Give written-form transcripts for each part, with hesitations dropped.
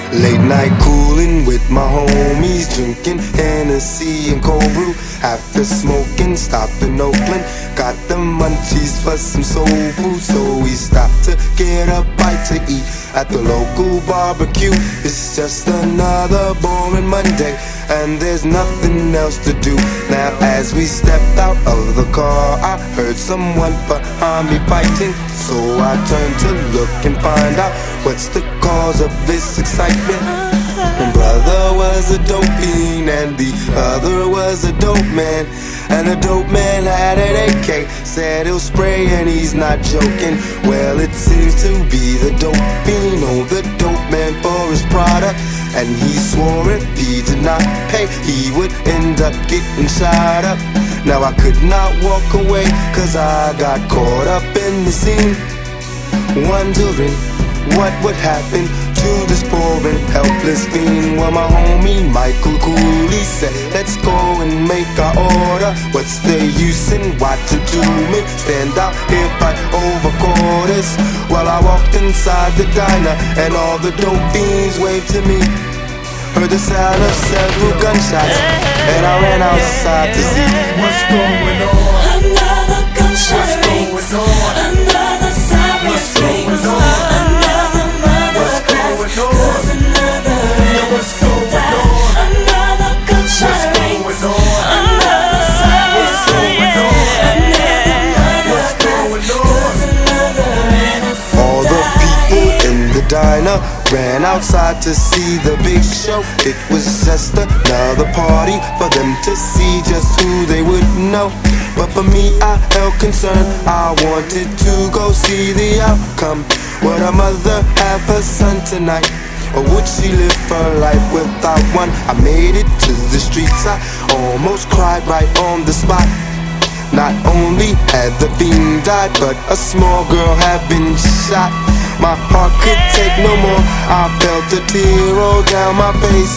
Late night cooling with my homies, drinking Hennessy and cold brew. After smoking, stopped in Oakland, got the munchies for some soul food. So we stopped to get a bite to eat at the local barbecue. It's just another boring Monday, and there's nothing else to do. Now as we stepped out of the car, I heard someone behind me fighting. So I turned to look and find out what's the cause of this excitement. One brother was a dope fiend and the other was a dope man. And the dope man had an AK, said he'll spray and he's not joking. Well, it seems to be the dope fiend owed the dope man for his product, and he swore if he did not pay, he would end up getting shot up. Now I could not walk away, cause I got caught up in the scene, wondering what would happen to this poor and helpless fiend. Well, my homie Michael Cooley said, let's go and make our order. What's the use in watching two men stand out here fight over quarters? Well, I walked inside the diner and all the dope fiends waved to me. Heard the sound of several gunshots, and I ran outside to see what's going on. Another gunshot rings, another siren rings, another mother cries, 'cause another innocent dies. Another gunshot rings, another siren rings, another mother cries, 'cause another innocent dies. all the people in the diner ran outside to see the big show. It was just another party for them to see just who they would know. But for me, I held concern. I wanted to go see the outcome. Would a mother have her son tonight, or would she live her life without one? I made it to the streets, I almost cried right on the spot. Not only had the fiend died, but a small girl had been shot. My heart could take no more, I felt a tear roll down my face.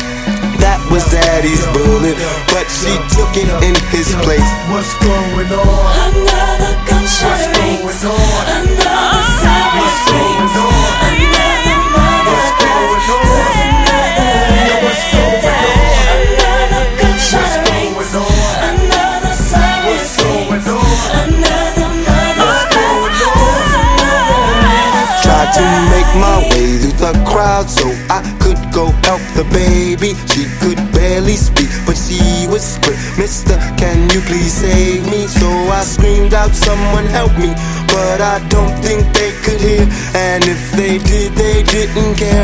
That was Daddy's bullet, but she took it in his place. What's going on? Another gunshot rings, another siren rings, another mother cries, 'cause another innocent dies. Another gunshot rings, another siren rings, another mother cries, 'cause another innocent dies. Tried to make my way through the crowd so I could go help the baby. She could barely speak, but she whispered, "Mister, can you please save me?" So I screamed out, "Someone help me," but I don't think they could hear, and if they did, they didn't care.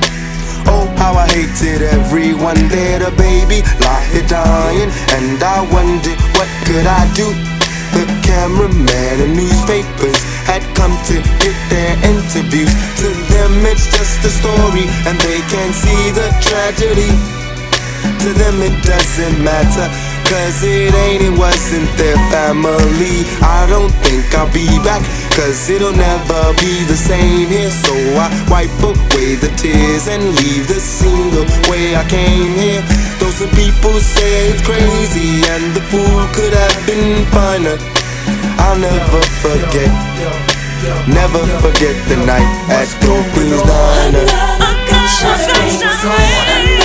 Oh, how I hated everyone there. The baby lie here dying, and I wondered what could I do. The cameraman and newspapers had come to get their interviews. To them it's just a story, and they can't see the tragedy. To them it doesn't matter, 'cause it wasn't their family. I don't think I'll be back, 'cause it'll never be the same here. So I wipe away the tears and leave the scene the way I came here. Though some people say it's crazy and the food could have been finer, I'll never forget, never forget the night at Dope Fiend's Diner. Another gunshot rings,